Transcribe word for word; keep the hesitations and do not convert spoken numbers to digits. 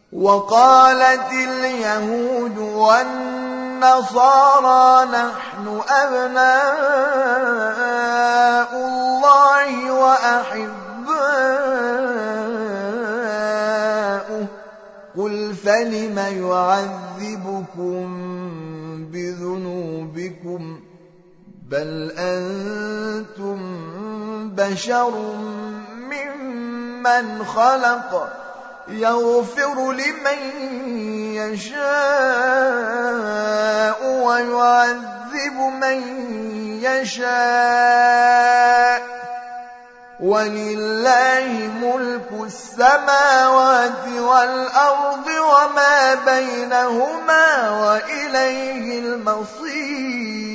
وقالت اليهود والنصارى نحن أبناء الله وأحباؤه قل فلم يعذبكم بذنوبكم بل أنتم بشر ممن خلق يغفر لمن يشاء ويعذب من يشاء ولله ملك السماوات والأرض وما بينهما وإليه المصير.